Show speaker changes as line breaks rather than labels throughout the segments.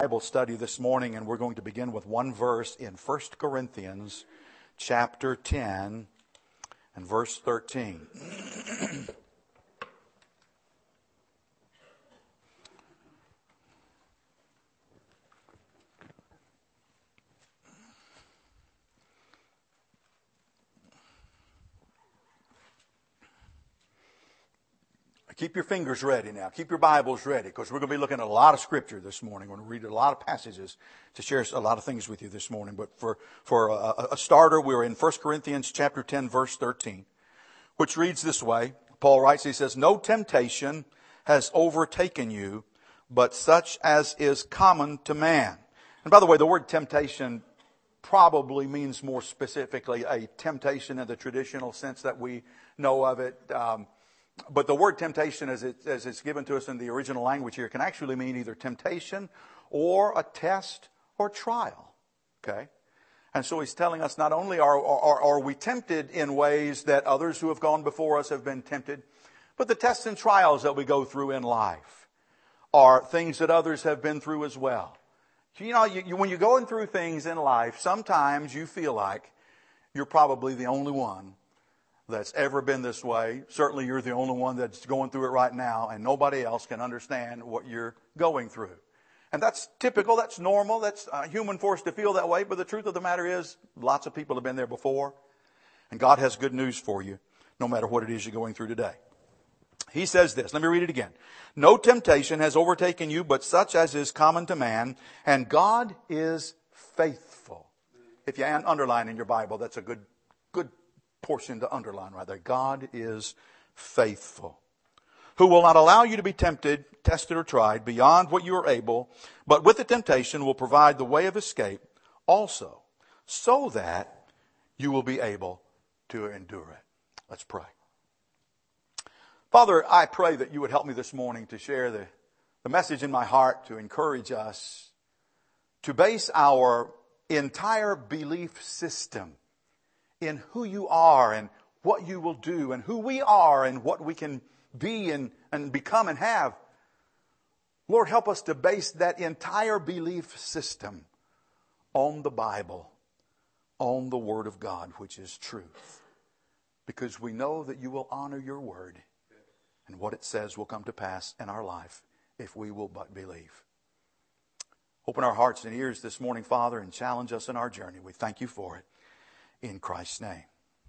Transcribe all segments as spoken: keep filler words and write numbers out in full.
Bible study this morning, and we're going to begin with one verse in First Corinthians chapter ten and verse thirteen. Keep your fingers ready now. Keep your Bibles ready, because we're going to be looking at a lot of Scripture this morning. We're going to read a lot of passages to share a lot of things with you this morning. But for, for a, a starter, we're in First Corinthians chapter ten, verse thirteen, which reads this way. Paul writes, he says, "No temptation has overtaken you, but such as is common to man." And by the way, the word temptation probably means more specifically a temptation in the traditional sense that we know of it. Um, But the word temptation, as, it, as it's given to us in the original language here, can actually mean either temptation or a test or trial. Okay? And so he's telling us not only are, are, are we tempted in ways that others who have gone before us have been tempted, but the tests and trials that we go through in life are things that others have been through as well. You know, you, you, when you're going through things in life, sometimes you feel like you're probably the only one that's ever been this way. Certainly you're the only one that's going through it right now, and nobody else can understand what you're going through. And that's typical, that's normal, that's uh, human for us to feel that way, but the truth of the matter is lots of people have been there before, and God has good news for you no matter what it is you're going through today. He says this, let me read it again. "No temptation has overtaken you, but such as is common to man, and God is faithful." If you underline in your Bible, that's a good good portion to underline right there. God is faithful, who will not allow you to be tempted, tested, or tried beyond what you are able, but with the temptation will provide the way of escape also, so that you will be able to endure it. Let's pray. Father, I pray that you would help me this morning to share the, the message in my heart to encourage us to base our entire belief system in who you are and what you will do, and who we are and what we can be and, and become and have. Lord, help us to base that entire belief system on the Bible, on the Word of God, which is truth. Because we know that you will honor your Word, and what it says will come to pass in our life if we will but believe. Open our hearts and ears this morning, Father, and challenge us in our journey. We thank you for it. In Christ's name.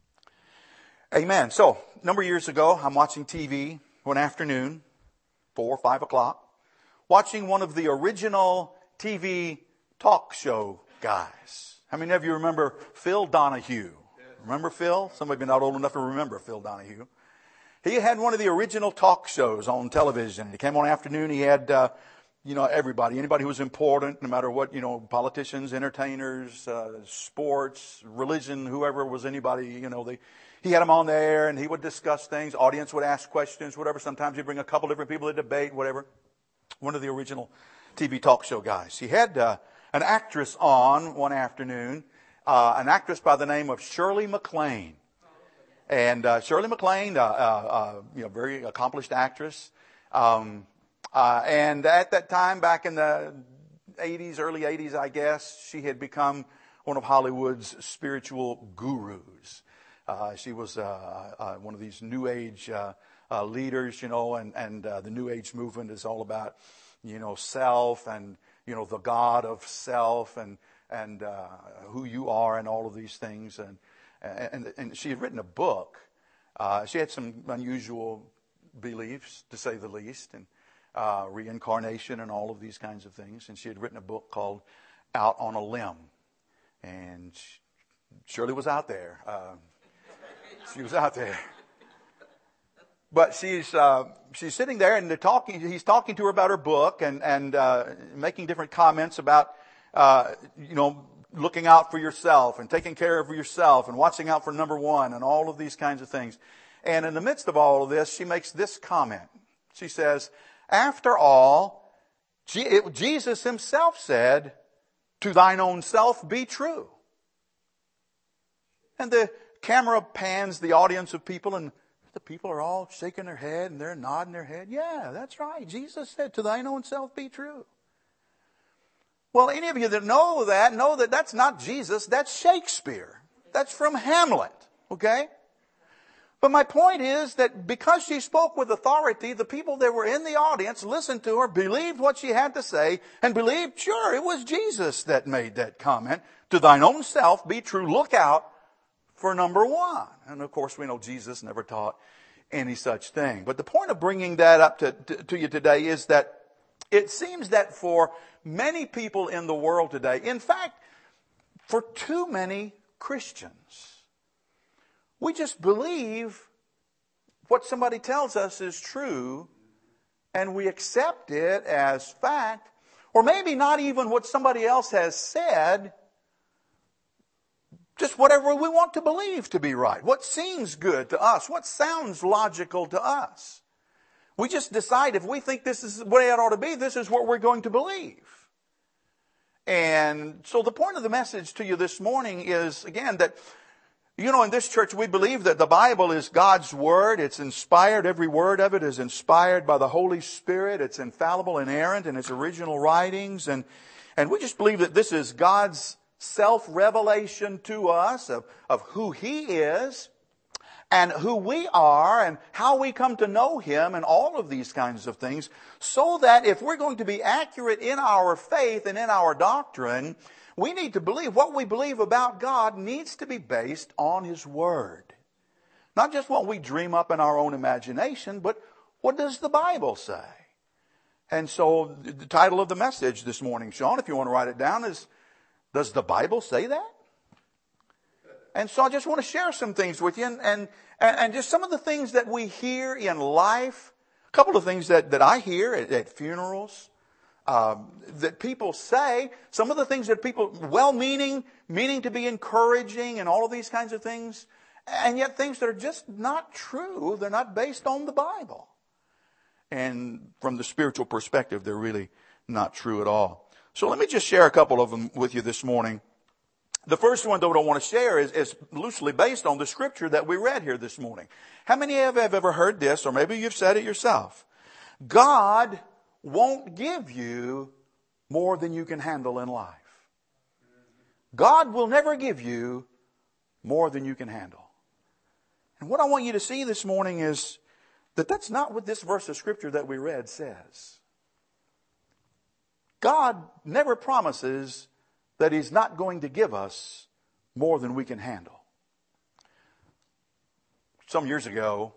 Amen. So, a number of years ago, I'm watching T V one afternoon, four or five o'clock, watching one of the original T V talk show guys. How many of you remember Phil Donahue? Remember Phil? Somebody been not old enough to remember Phil Donahue. He had one of the original talk shows on television. He came on afternoon. He had uh, You know, everybody, anybody who was important, no matter what, you know, politicians, entertainers, uh, sports, religion, whoever was anybody, you know, they, he had them on there, and he would discuss things. Audience would ask questions, whatever. Sometimes he'd bring a couple different people to debate, whatever. One of the original T V talk show guys. He had uh, an actress on one afternoon, uh, an actress by the name of Shirley MacLaine. And uh, Shirley MacLaine, uh, uh, uh, you know, very accomplished actress. Um Uh, and at that time, back in the eighties, early eighties, I guess, she had become one of Hollywood's spiritual gurus. Uh, she was uh, uh, one of these New Age uh, uh, leaders, you know, and, and uh, the New Age movement is all about, you know, self and, you know, the God of self and, and uh, who you are and all of these things. And, and, and she had written a book. Uh, she had some unusual beliefs, to say the least, and Uh, reincarnation and all of these kinds of things. And she had written a book called Out on a Limb. And she, Shirley was out there. Uh, she was out there. But she's uh, she's sitting there, and they're talking. He's talking to her about her book and and uh, making different comments about uh, you know looking out for yourself and taking care of yourself and watching out for number one and all of these kinds of things. And in the midst of all of this, she makes this comment. She says, "After all, Jesus himself said, 'To thine own self be true.'" And the camera pans the audience of people, and the people are all shaking their head and they're nodding their head. Yeah, that's right. Jesus said, "To thine own self be true." Well, any of you that know that, know that that's not Jesus, that's Shakespeare. That's from Hamlet, okay? But my point is that because she spoke with authority, the people that were in the audience listened to her, believed what she had to say, and believed, sure, it was Jesus that made that comment. To thine own self be true. Look out for number one. And of course, we know Jesus never taught any such thing. But the point of bringing that up to, to, to you today is that it seems that for many people in the world today, in fact, for too many Christians, we just believe what somebody tells us is true, and we accept it as fact, or maybe not even what somebody else has said, just whatever we want to believe to be right. What seems good to us, what sounds logical to us. We just decide if we think this is the way it ought to be, this is what we're going to believe. And so the point of the message to you this morning is, again, that you know, in this church, we believe that the Bible is God's Word. It's inspired. Every word of it is inspired by the Holy Spirit. It's infallible, inerrant in its original writings. And, and we just believe that this is God's self-revelation to us of, of who He is and who we are and how we come to know Him and all of these kinds of things, so that if we're going to be accurate in our faith and in our doctrine, we need to believe what we believe about God needs to be based on His Word. Not just what we dream up in our own imagination, but what does the Bible say? And so the title of the message this morning, Sean, if you want to write it down, is, does the Bible say that? And so I just want to share some things with you, and, and, and just some of the things that we hear in life. A couple of things that, that I hear at, at funerals. Um, that people say, some of the things that people, well-meaning, meaning to be encouraging and all of these kinds of things, and yet things that are just not true. They're not based on the Bible. And from the spiritual perspective, they're really not true at all. So let me just share a couple of them with you this morning. The first one that I want to share is, is loosely based on the scripture that we read here this morning. How many of you have ever heard this, or maybe you've said it yourself? God won't give you more than you can handle in life. God will never give you more than you can handle. And what I want you to see this morning is that that's not what this verse of scripture that we read says. God never promises that He's not going to give us more than we can handle. Some years ago,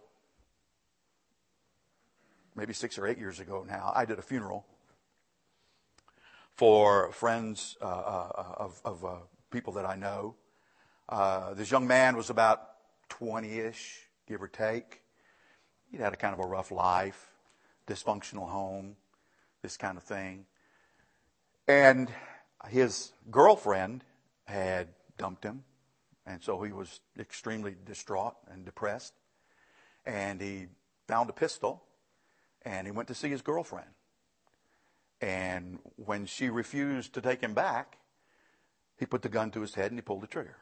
maybe six or eight years ago now, I did a funeral for friends uh, uh, of, of uh, people that I know. Uh, this young man was about twenty-ish, give or take. He'd had a kind of a rough life, dysfunctional home, this kind of thing. And his girlfriend had dumped him, and so he was extremely distraught and depressed. And he found a pistol, and he went to see his girlfriend. And when she refused to take him back, he put the gun to his head and he pulled the trigger.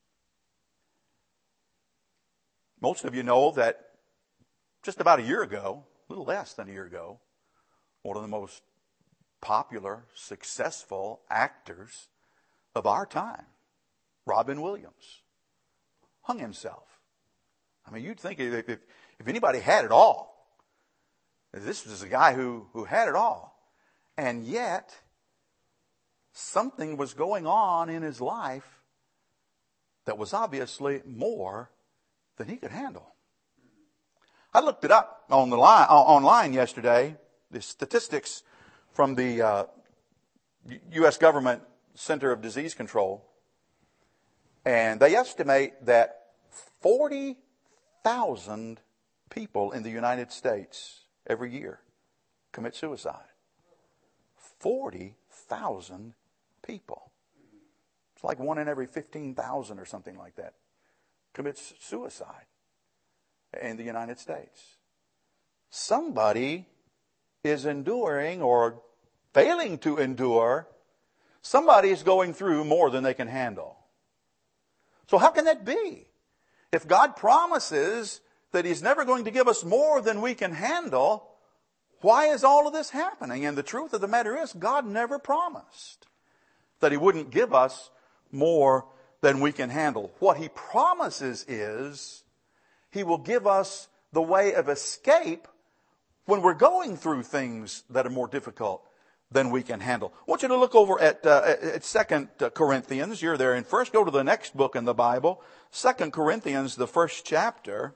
Most of you know that just about a year ago, a little less than a year ago, one of the most popular, successful actors of our time, Robin Williams, hung himself. I mean, you'd think if, if, if anybody had it all, this was a guy who, who had it all. And yet, something was going on in his life that was obviously more than he could handle. I looked it up on the line, online yesterday, the statistics from the uh, U S Government Center of Disease Control, and they estimate that forty thousand people in the United States every year commit suicide. forty thousand people. It's like one in every fifteen thousand or something like that commits suicide in the United States. Somebody is enduring or failing to endure. Somebody is going through more than they can handle. So how can that be? If God promises that He's never going to give us more than we can handle, why is all of this happening? And the truth of the matter is, God never promised that He wouldn't give us more than we can handle. What He promises is He will give us the way of escape when we're going through things that are more difficult than we can handle. I want you to look over at, uh, at Second Corinthians. You're there. And first go to the next book in the Bible. Second Corinthians, the first chapter.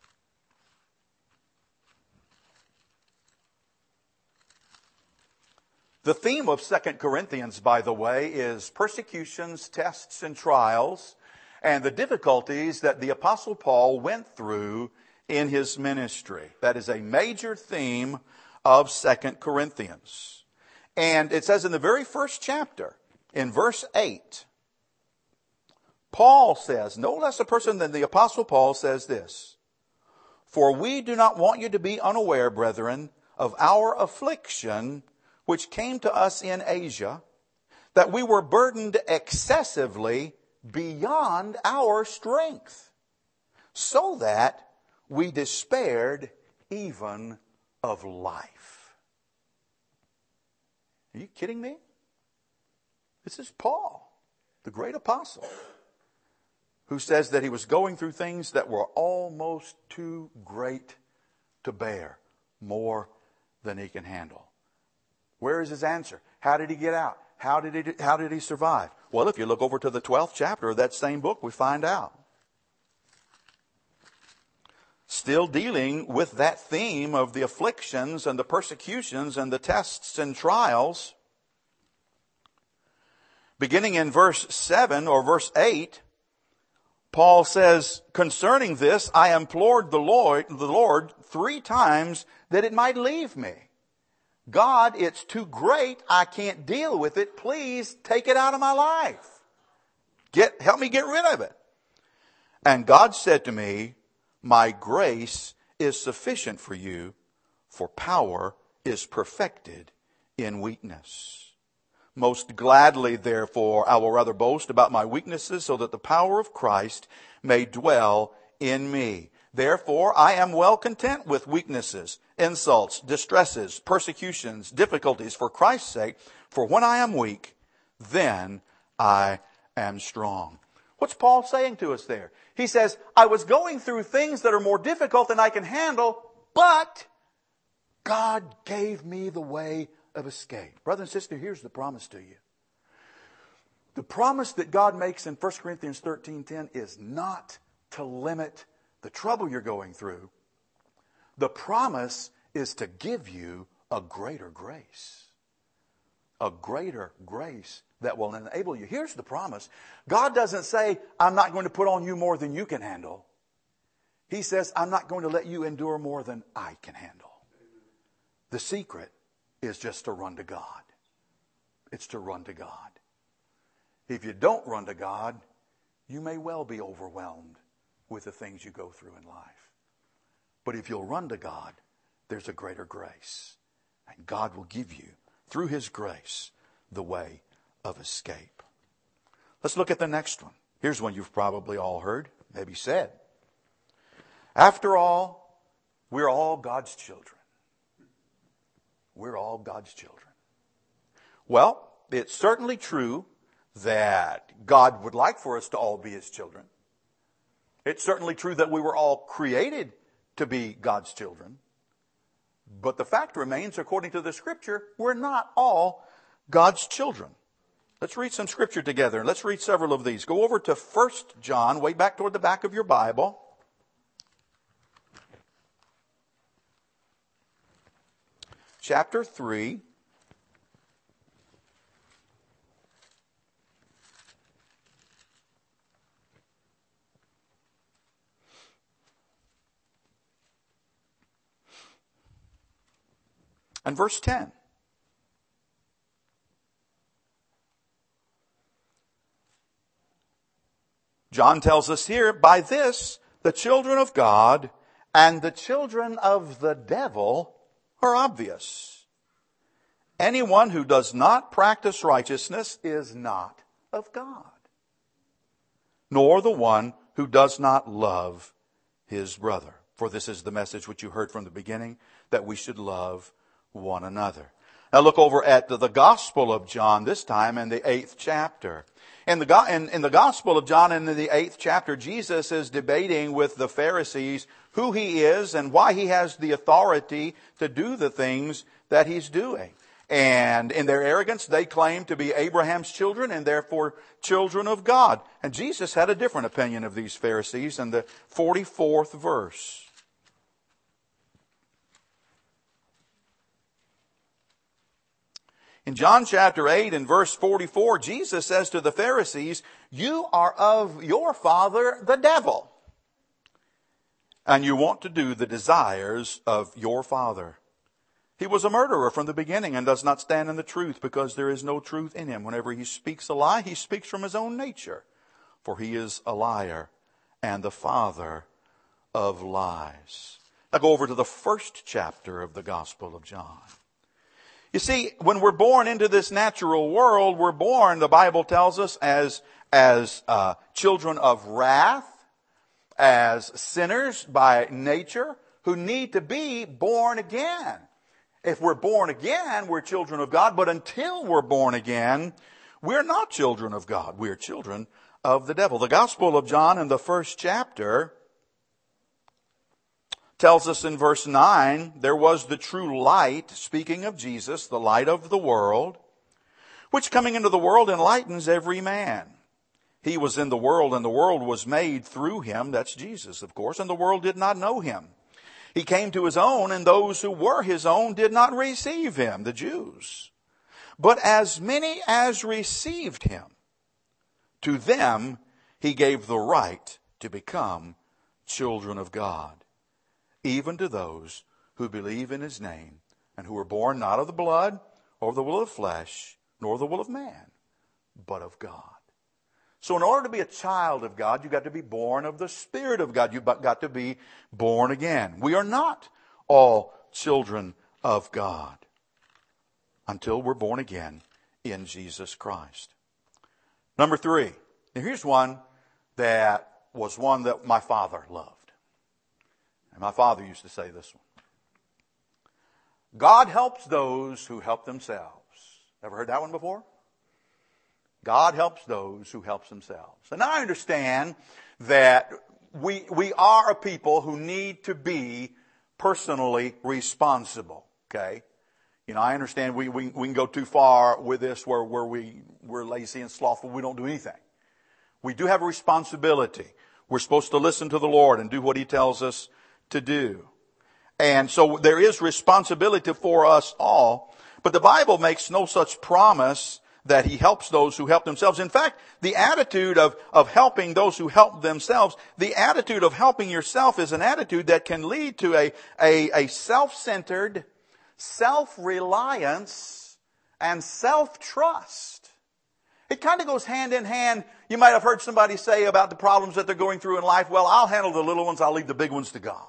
The theme of Second Corinthians, by the way, is persecutions, tests, and trials, and the difficulties that the Apostle Paul went through in his ministry. That is a major theme of Second Corinthians. And it says in the very first chapter, in verse eight, Paul says, no less a person than the Apostle Paul says this, "For we do not want you to be unaware, brethren, of our affliction which came to us in Asia, that we were burdened excessively beyond our strength, so that we despaired even of life." Are you kidding me? This is Paul, the great apostle, who says that he was going through things that were almost too great to bear, more than he can handle. Where is his answer? How did he get out? How did he, how did he survive? Well, if you look over to the twelfth chapter of that same book, we find out. Still dealing with that theme of the afflictions and the persecutions and the tests and trials. Beginning in verse seven or verse eight, Paul says, "Concerning this, I implored the Lord, the Lord three times that it might leave me. God, it's too great. I can't deal with it. Please take it out of my life. Get, help me get rid of it." And God said to me, "My grace is sufficient for you, for power is perfected in weakness. Most gladly, therefore, I will rather boast about my weaknesses, so that the power of Christ may dwell in me. Therefore, I am well content with weaknesses, insults, distresses, persecutions, difficulties for Christ's sake. For when I am weak, then I am strong." What's Paul saying to us there? He says, I was going through things that are more difficult than I can handle, but God gave me the way of escape. Brother and sister, here's the promise to you. The promise that God makes in First Corinthians thirteen ten is not to limit the trouble you're going through. The promise is to give you a greater grace. A greater grace that will enable you. Here's the promise. God doesn't say, I'm not going to put on you more than you can handle. He says, I'm not going to let you endure more than I can handle. The secret is just to run to God. It's to run to God. If you don't run to God, you may well be overwhelmed with the things you go through in life. But if you'll run to God, there's a greater grace. And God will give you, through His grace, the way of escape. Let's look at the next one. Here's one you've probably all heard, maybe said. After all, we're all God's children. We're all God's children. Well, it's certainly true that God would like for us to all be His children. It's certainly true that we were all created to be God's children. But the fact remains, according to the Scripture, we're not all God's children. Let's read some Scripture together. Let's read several of these. Go over to First John, way back toward the back of your Bible. Chapter three. And verse ten. John tells us here, by this, the children of God and the children of the devil are obvious. Anyone who does not practice righteousness is not of God, nor the one who does not love his brother. For this is the message which you heard from the beginning, that we should love one another. Now look over at the, the Gospel of John, this time in the eighth chapter. In the, go- in, in the Gospel of John, in the eighth chapter, Jesus is debating with the Pharisees who he is and why he has the authority to do the things that he's doing. And in their arrogance, they claim to be Abraham's children and therefore children of God. And Jesus had a different opinion of these Pharisees in the forty-fourth verse. In John chapter eight and verse forty-four, Jesus says to the Pharisees, "You are of your father the devil, and you want to do the desires of your father. He was a murderer from the beginning and does not stand in the truth because there is no truth in him. Whenever he speaks a lie, he speaks from his own nature, for he is a liar and the father of lies." Now go over to the first chapter of the Gospel of John. You see, when we're born into this natural world, we're born, the Bible tells us, as, as uh, children of wrath, as sinners by nature, who need to be born again. If we're born again, we're children of God. But until we're born again, we're not children of God. We're children of the devil. The Gospel of John in the first chapter tells us in verse nine, "There was the true light," speaking of Jesus, "the light of the world, which coming into the world enlightens every man. He was in the world, and the world was made through him." That's Jesus, of course. "And the world did not know him. He came to his own, and those who were his own did not receive him," the Jews. "But as many as received him, to them he gave the right to become children of God, even to those who believe in his name, and who were born not of the blood, or the will of flesh, nor the will of man, but of God." So in order to be a child of God, you've got to be born of the Spirit of God. You've got to be born again. We are not all children of God until we're born again in Jesus Christ. Number three. Now here's one that was one that my father loved. And my father used to say this one: "God helps those who help themselves." Ever heard that one before? God helps those who help themselves. And I understand that we, we are a people who need to be personally responsible. Okay? You know, I understand we, we, we can go too far with this where, where we, we're lazy and slothful. We don't do anything. We do have a responsibility. We're supposed to listen to the Lord and do what he tells us to do. And so there is responsibility for us all. But the Bible makes no such promise that he helps those who help themselves. In fact, the attitude of, of helping those who help themselves, the attitude of helping yourself is an attitude that can lead to a, a, a self-centered, self-reliance, and self-trust. It kind of goes hand in hand. You might have heard somebody say about the problems that they're going through in life, "Well, I'll handle the little ones, I'll leave the big ones to God."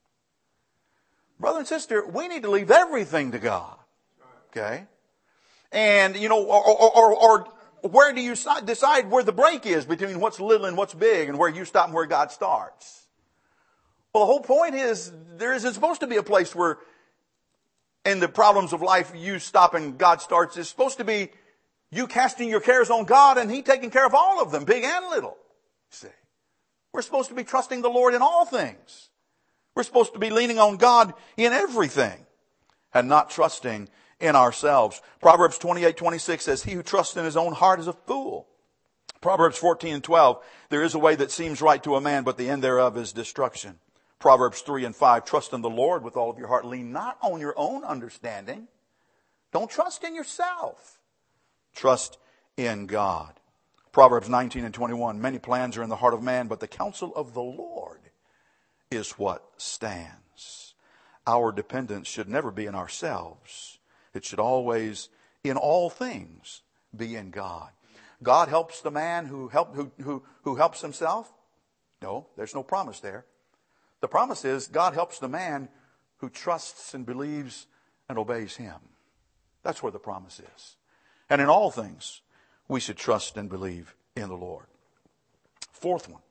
Brother and sister, we need to leave everything to God. Okay? And, you know, or, or, or, or where do you decide where the break is between what's little and what's big, and where you stop and where God starts? Well, the whole point is there isn't supposed to be a place where in the problems of life you stop and God starts. It's supposed to be you casting your cares on God and he taking care of all of them, big and little. See, we're supposed to be trusting the Lord in all things. We're supposed to be leaning on God in everything and not trusting in ourselves. Proverbs twenty-eight twenty-six says, "He who trusts in his own heart is a fool." Proverbs fourteen and twelve, "There is a way that seems right to a man, but the end thereof is destruction." Proverbs three and five, "Trust in the Lord with all of your heart. Lean not on your own understanding." Don't trust in yourself. Trust in God. Proverbs nineteen and twenty-one, "Many plans are in the heart of man, but the counsel of the Lord is what stands." Our dependence should never be in ourselves. It should always, in all things, be in God. God helps the man who help who who who helps himself? No, there's no promise there. The promise is God helps the man who trusts and believes and obeys him. That's where the promise is. And in all things, we should trust and believe in the Lord. Fourth one.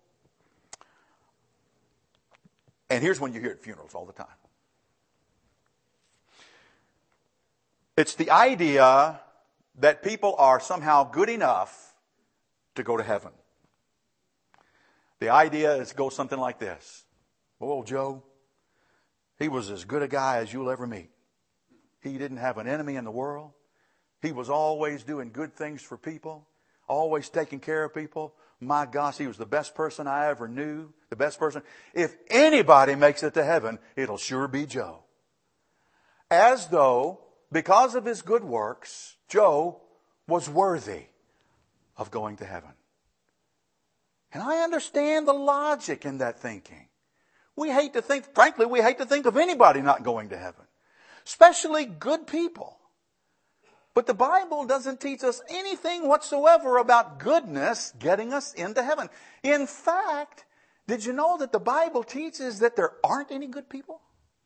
And here's one you hear at funerals all the time. It's the idea that people are somehow good enough to go to heaven. The idea is goes something like this. Oh, Joe, he was as good a guy as you'll ever meet. He didn't have an enemy in the world. He was always doing good things for people, always taking care of people. My gosh, he was the best person I ever knew, the best person. If anybody makes it to heaven, it'll sure be Joe. As though, because of his good works, Joe was worthy of going to heaven. And I understand the logic in that thinking. We hate to think, frankly, we hate to think of anybody not going to heaven, especially good people. But the Bible doesn't teach us anything whatsoever about goodness getting us into heaven. In fact, did you know that the Bible teaches that there aren't any good people?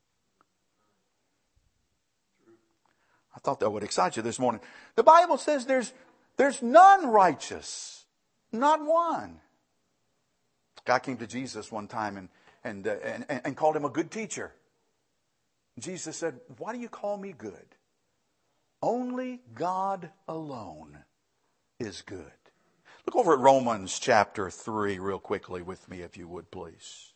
I thought that would excite you this morning. The Bible says there's, there's none righteous, not one. A guy came to Jesus one time and, and, uh, and, and called him a good teacher. Jesus said, "Why do you call me good? Only God alone is good." Look over at Romans chapter three real quickly with me, if you would, please.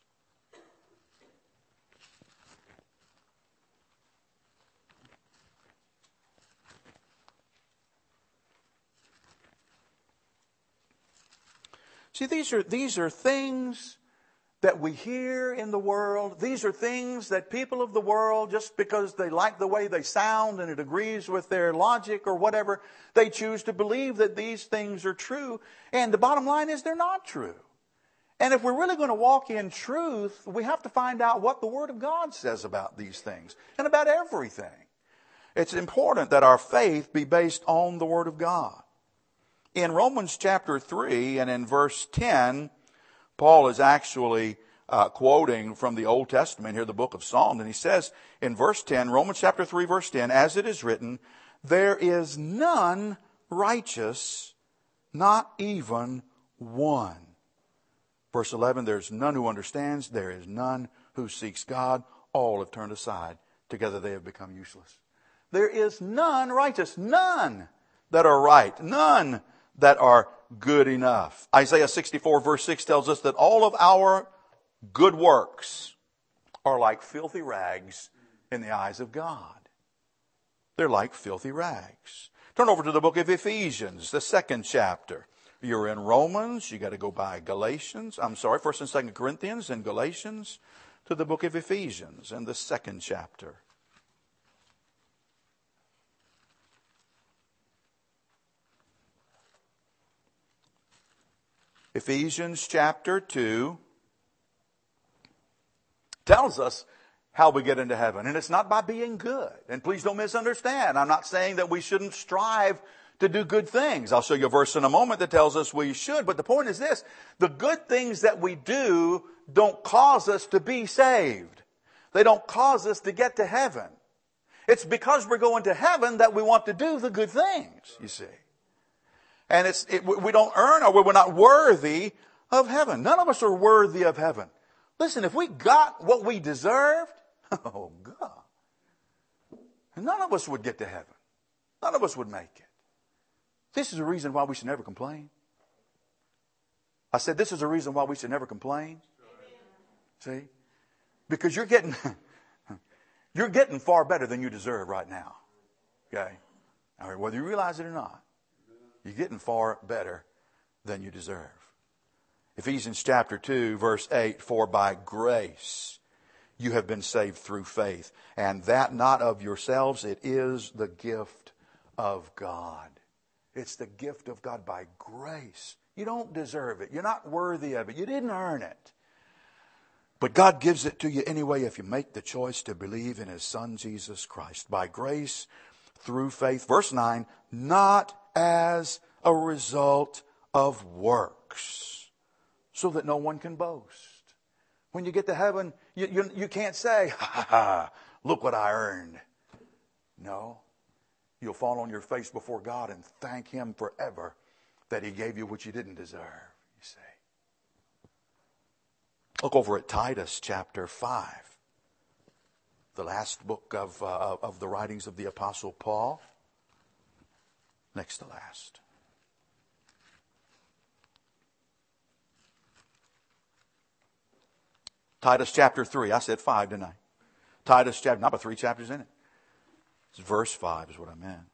See, these are, these are things that we hear in the world. These are things that people of the world, just because they like the way they sound and it agrees with their logic or whatever, they choose to believe that these things are true. And the bottom line is they're not true. And if we're really going to walk in truth, we have to find out what the Word of God says about these things and about everything. It's important that our faith be based on the Word of God. In Romans chapter three and in verse ten, Paul is actually uh, quoting from the Old Testament here, the book of Psalms. And he says in verse ten, Romans chapter three, verse ten, "As it is written, there is none righteous, not even one." Verse eleven, "There's none who understands. There is none who seeks God. All have turned aside. Together they have become useless." There is none righteous. None that are right. None that are good enough. Isaiah sixty-four verse six tells us that all of our good works are like filthy rags in the eyes of God. They're like filthy rags. Turn over to the book of Ephesians, the second chapter. You're in Romans, you got to go by Galatians. I'm sorry, First and Second Corinthians and Galatians to the book of Ephesians in the second chapter. Ephesians chapter two tells us how we get into heaven. And it's not by being good. And please don't misunderstand. I'm not saying that we shouldn't strive to do good things. I'll show you a verse in a moment that tells us we should. But the point is this. The good things that we do don't cause us to be saved. They don't cause us to get to heaven. It's because we're going to heaven that we want to do the good things, you see. And it's it, we don't earn or we're not worthy of heaven. None of us are worthy of heaven. Listen, if we got what we deserved, oh God, none of us would get to heaven. None of us would make it. This is a reason why we should never complain. I said this is a reason why we should never complain. See? Because you're getting you're getting far better than you deserve right now. Okay? All right, whether you realize it or not. You're getting far better than you deserve. Ephesians chapter two, verse eight, "For by grace you have been saved through faith, and that not of yourselves, it is the gift of God." It's the gift of God by grace. You don't deserve it. You're not worthy of it. You didn't earn it. But God gives it to you anyway if you make the choice to believe in His Son, Jesus Christ. By grace, through faith. Verse nine, "Not as a result of works, so that no one can boast." When you get to heaven, you, you, you can't say, "Ha ha ha, look what I earned." No, you'll fall on your face before God and thank Him forever that He gave you what you didn't deserve, you see. Look over at Titus chapter five. the last book of, uh, of the writings of the Apostle Paul. Next to last. Titus chapter three. I said five, didn't I? Titus chapter, not but three chapters in it. It's verse five is what I meant.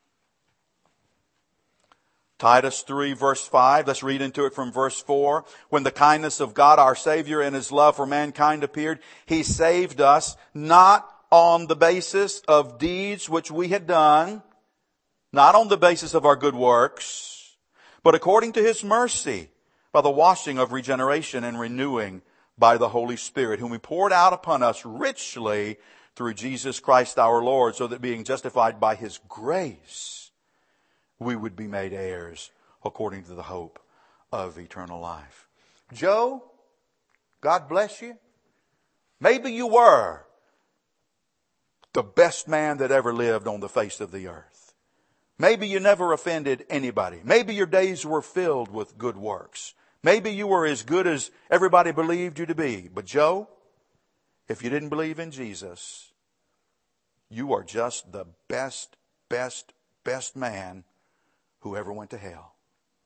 Titus three verse five. Let's read into it from verse four. When the kindness of God our Savior and His love for mankind appeared, He saved us not on the basis of deeds which we had done, not on the basis of our good works, but according to His mercy, by the washing of regeneration and renewing by the Holy Spirit, whom He poured out upon us richly through Jesus Christ our Lord, so that being justified by His grace, we would be made heirs according to the hope of eternal life. Joe, God bless you. Maybe you were the best man that ever lived on the face of the earth. Maybe you never offended anybody. Maybe your days were filled with good works. Maybe you were as good as everybody believed you to be. But Joe, if you didn't believe in Jesus, you are just the best, best, best man who ever went to hell.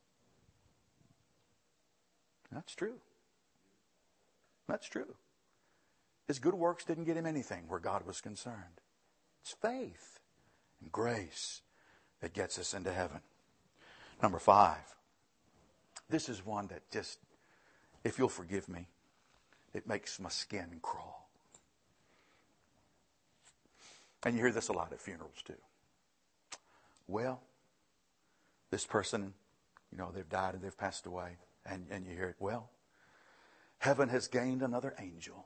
That's true. That's true. His good works didn't get him anything where God was concerned. It's faith and grace that gets us into heaven. Number five. This is one that just, if you'll forgive me, it makes my skin crawl. And you hear this a lot at funerals too. Well, this person, you know, they've died and they've passed away. And, and you hear it, well, heaven has gained another angel.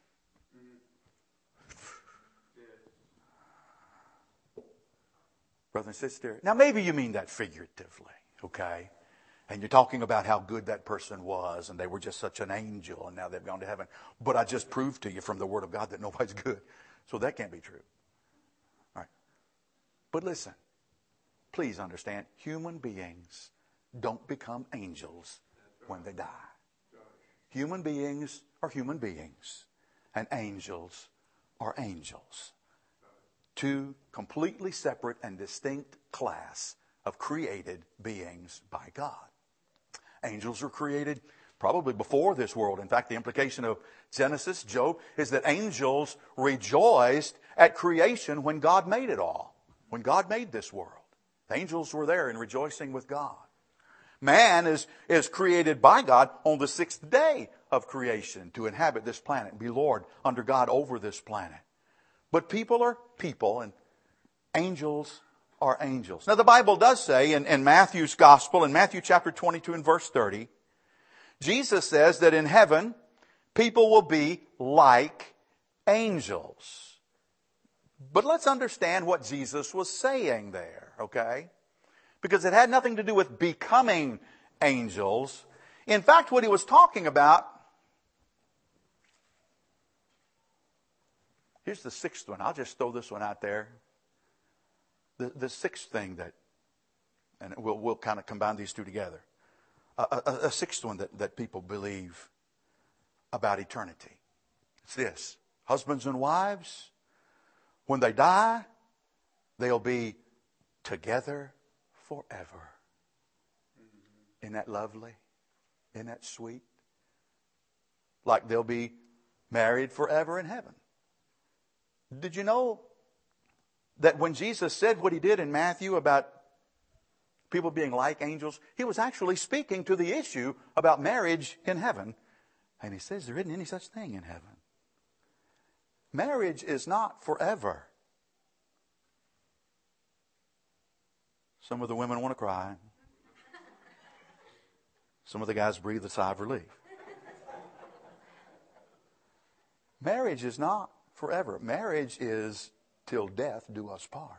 Brother and sister, now maybe you mean that figuratively, okay? And you're talking about how good that person was and they were just such an angel and now they've gone to heaven. But I just proved to you from the Word of God that nobody's good. So that can't be true. All right. But listen, please understand, human beings don't become angels when they die. Human beings are human beings and angels are angels. Two completely separate and distinct class of created beings by God. Angels were created probably before this world. In fact, the implication of Genesis, Job, is that angels rejoiced at creation when God made it all. When God made this world. The angels were there and rejoicing with God. Man is, is created by God on the sixth day of creation to inhabit this planet and be Lord under God over this planet. But people are people and angels are angels. Now the Bible does say in, in Matthew's Gospel, in Matthew chapter twenty-two and verse thirty, Jesus says that in heaven, people will be like angels. But let's understand what Jesus was saying there, okay? Because it had nothing to do with becoming angels. In fact, what he was talking about, here's the sixth one. I'll just throw this one out there. The, the sixth thing that, and we'll, we'll kind of combine these two together. A, a, a sixth one that, that people believe about eternity. It's this. Husbands and wives, when they die, they'll be together forever. Isn't that lovely? Isn't that sweet? Like they'll be married forever in heaven. Did you know that when Jesus said what he did in Matthew about people being like angels, he was actually speaking to the issue about marriage in heaven. And he says there isn't any such thing in heaven. Marriage is not forever. Some of the women want to cry. Some of the guys breathe a sigh of relief. Marriage is not forever. Marriage is till death do us part.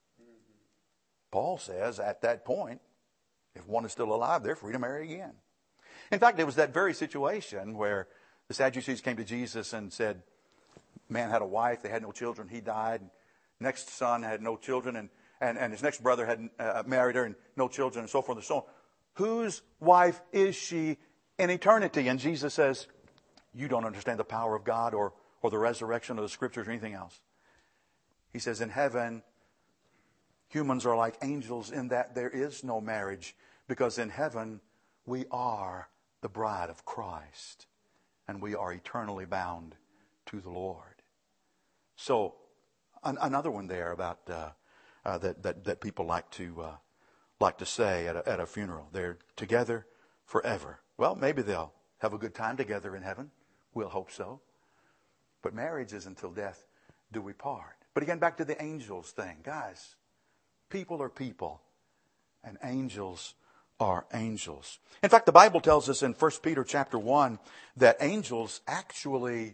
Paul says at that point, if one is still alive, they're free to marry again. In fact, it was that very situation where the Sadducees came to Jesus and said, man had a wife, they had no children, he died. Next son had no children, and, and, and his next brother had uh, married her and no children, and so forth and so on. Whose wife is she in eternity? And Jesus says, you don't understand the power of God or, or the resurrection or the scriptures or anything else. He says in heaven, humans are like angels in that there is no marriage, because in heaven we are the bride of Christ and we are eternally bound to the Lord. So an, another one there about uh, uh, that, that that people like to uh, like to say at a, at a funeral. They're together forever. Well, maybe they'll have a good time together in heaven. We'll hope so. But marriage is until death do we part. But again, back to the angels thing. Guys, people are people, and angels are angels. In fact, the Bible tells us in First Peter chapter one that angels actually,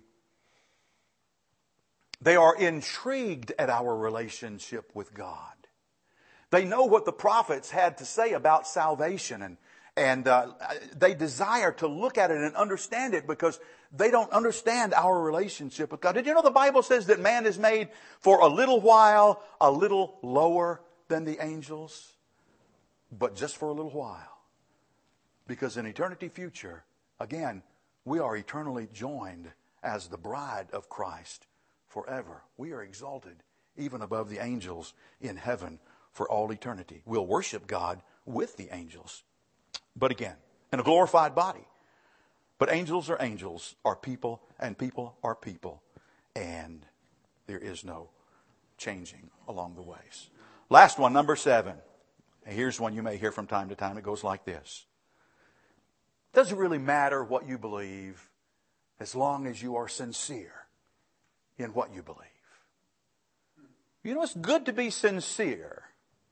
they are intrigued at our relationship with God. They know what the prophets had to say about salvation, and and uh, they desire to look at it and understand it, because they don't understand our relationship with God. Did you know the Bible says that man is made for a little while, a little lower than the angels? But just for a little while. Because in eternity future, again, we are eternally joined as the bride of Christ forever. We are exalted even above the angels in heaven for all eternity. We'll worship God with the angels. But again, in a glorified body. But angels are angels, are people, and people are people. And there is no changing along the ways. Last one, number seven. Here's one you may hear from time to time. It goes like this. It doesn't really matter what you believe as long as you are sincere in what you believe. You know, it's good to be sincere,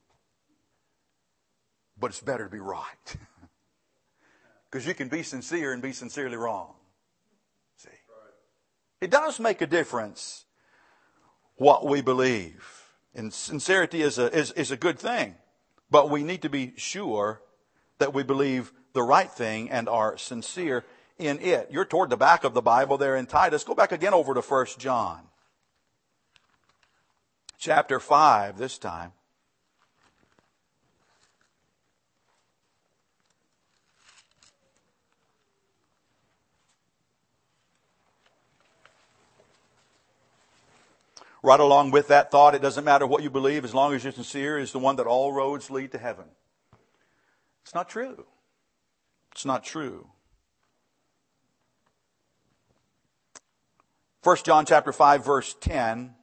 but it's better to be right. Because you can be sincere and be sincerely wrong. See? It does make a difference what we believe. And sincerity is a, is, is a good thing. But we need to be sure that we believe the right thing and are sincere in it. You're toward the back of the Bible there in Titus. Go back again over to First John. Chapter five this time. Right along with that thought, it doesn't matter what you believe as long as you're sincere, is the one that all roads lead to heaven. It's not true. It's not true. First John chapter five verse ten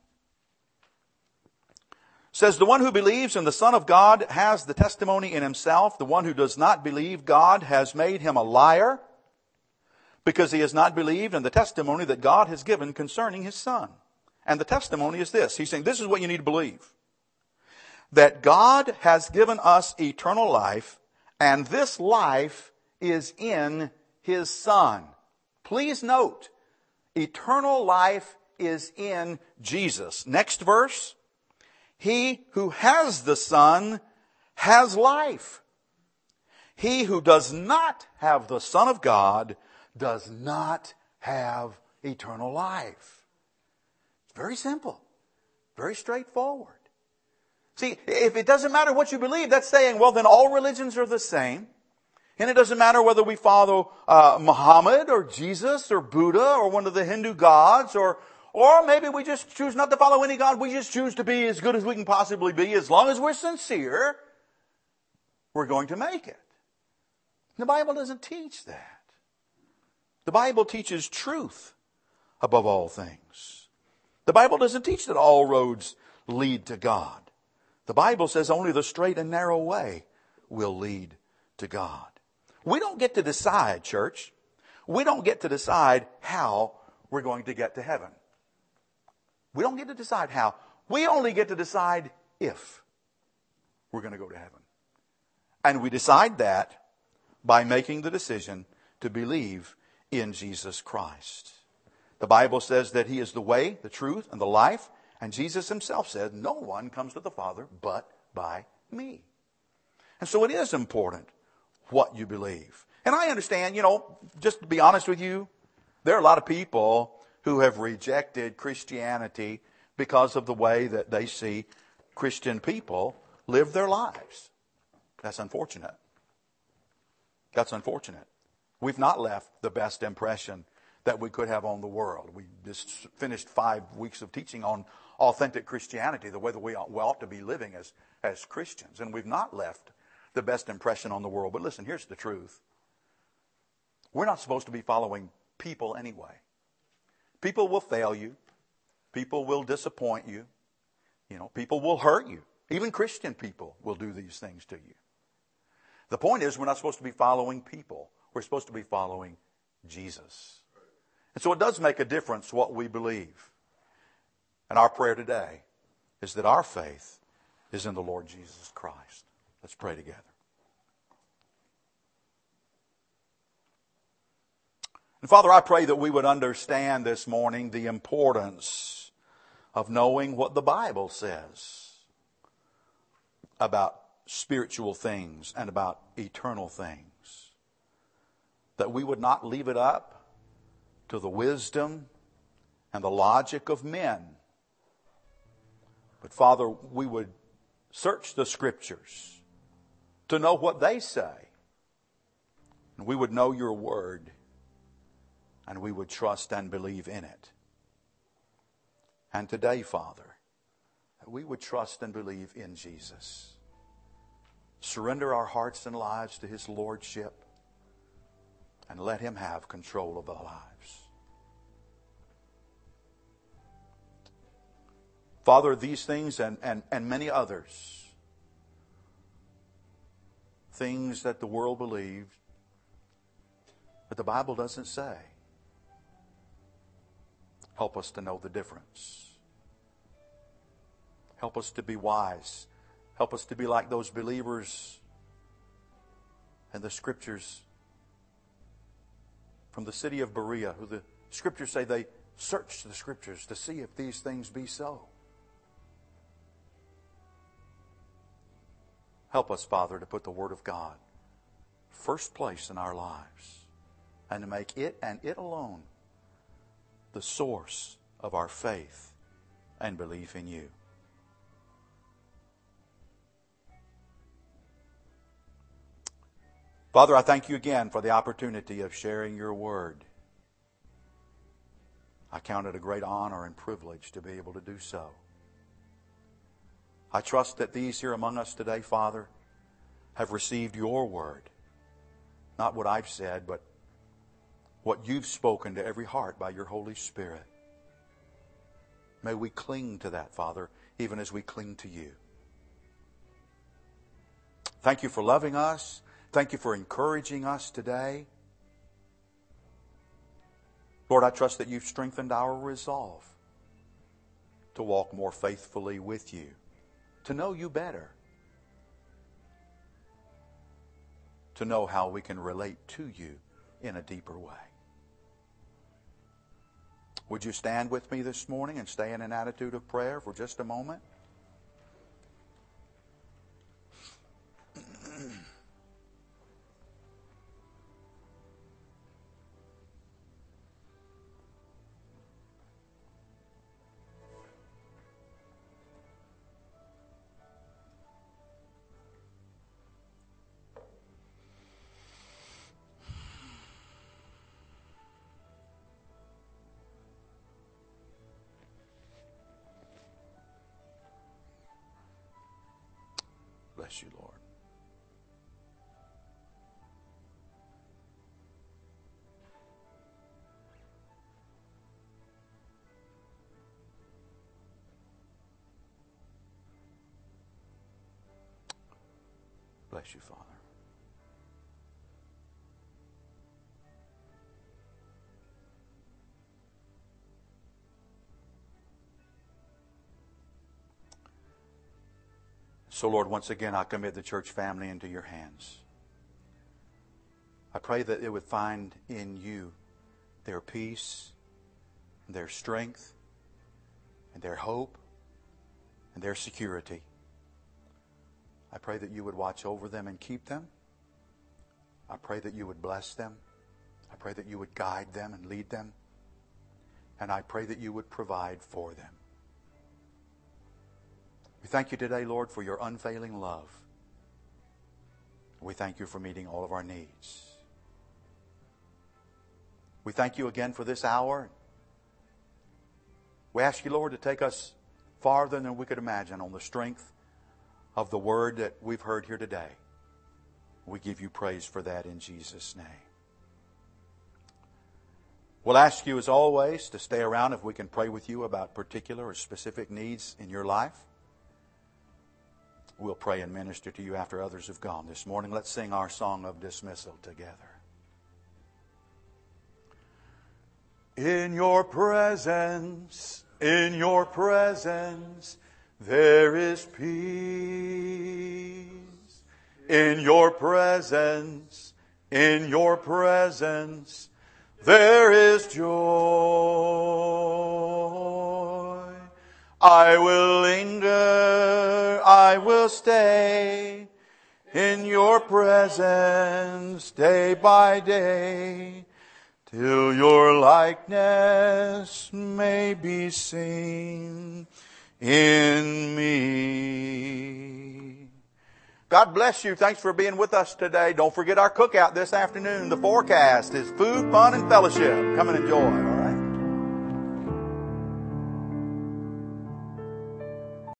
says, the one who believes in the Son of God has the testimony in himself. The one who does not believe God has made him a liar, because he has not believed in the testimony that God has given concerning his Son. And the testimony is this. He's saying this is what you need to believe. That God has given us eternal life, and this life is in his Son. Please note, eternal life is in Jesus. Next verse. He who has the Son has life. He who does not have the Son of God does not have eternal life. It's very simple. Very straightforward. See, if it doesn't matter what you believe, that's saying, well, then all religions are the same. And it doesn't matter whether we follow uh, Muhammad or Jesus or Buddha or one of the Hindu gods, or or maybe we just choose not to follow any god. We just choose to be as good as we can possibly be. As long as we're sincere, we're going to make it. The Bible doesn't teach that. The Bible teaches truth above all things. The Bible doesn't teach that all roads lead to God. The Bible says only the straight and narrow way will lead to God. We don't get to decide, church. We don't get to decide how we're going to get to heaven. We don't get to decide how. We only get to decide if we're going to go to heaven. And we decide that by making the decision to believe in Jesus Christ. The Bible says that he is the way, the truth, and the life. And Jesus himself said, no one comes to the Father but by me. And so it is important what you believe. And I understand, you know, just to be honest with you, there are a lot of people who have rejected Christianity because of the way that they see Christian people live their lives. That's unfortunate. That's unfortunate. We've not left the best impression that we could have on the world. We just finished five weeks of teaching on authentic Christianity, the way that we ought, we ought to be living as, as Christians. And we've not left the best impression on the world. But listen, here's the truth. We're not supposed to be following people anyway. People will fail you. People will disappoint you. You know, people will hurt you. Even Christian people will do these things to you. The point is, we're not supposed to be following people. We're supposed to be following Jesus. And so it does make a difference what we believe. And our prayer today is that our faith is in the Lord Jesus Christ. Let's pray together. And Father, I pray that we would understand this morning the importance of knowing what the Bible says about spiritual things and about eternal things. That we would not leave it up to the wisdom and the logic of men. But Father, we would search the Scriptures to know what they say. And we would know your word. And we would trust and believe in it. And today, Father, we would trust and believe in Jesus. Surrender our hearts and lives to His Lordship. And let Him have control of our lives. Father, these things and, and, and many others, things that the world believes, but the Bible doesn't say. Help us to know the difference. Help us to be wise. Help us to be like those believers in the Scriptures from the city of Berea, who the Scriptures say they searched the Scriptures to see if these things be so. Help us, Father, to put the Word of God first place in our lives and to make it and it alone the source of our faith and belief in you. Father, I thank you again for the opportunity of sharing your word. I count it a great honor and privilege to be able to do so. I trust that these here among us today, Father, have received your word. Not what I've said, but what you've spoken to every heart by your Holy Spirit. May we cling to that, Father, even as we cling to you. Thank you for loving us. Thank you for encouraging us today. Lord, I trust that you've strengthened our resolve to walk more faithfully with you, to know you better, to know how we can relate to you in a deeper way. Would you stand with me this morning and stay in an attitude of prayer for just a moment? Bless you, Lord. Bless you, Father. So, Lord, once again, I commit the church family into your hands. I pray that it would find in you their peace, and their strength, and their hope, and their security. I pray that you would watch over them and keep them. I pray that you would bless them. I pray that you would guide them and lead them. And I pray that you would provide for them. We thank you today, Lord, for your unfailing love. We thank you for meeting all of our needs. We thank you again for this hour. We ask you, Lord, to take us farther than we could imagine on the strength of the word that we've heard here today. We give you praise for that in Jesus' name. We'll ask you, as always, to stay around if we can pray with you about particular or specific needs in your life. We'll pray and minister to you after others have gone. This morning, let's sing our song of dismissal together. In your presence, in your presence, there is peace. In your presence, in your presence, there is joy. I will linger, I will stay in your presence day by day, till your likeness may be seen in me. God bless you. Thanks for being with us today. Don't forget our cookout this afternoon. The forecast is food, fun, and fellowship. Come and enjoy, all right?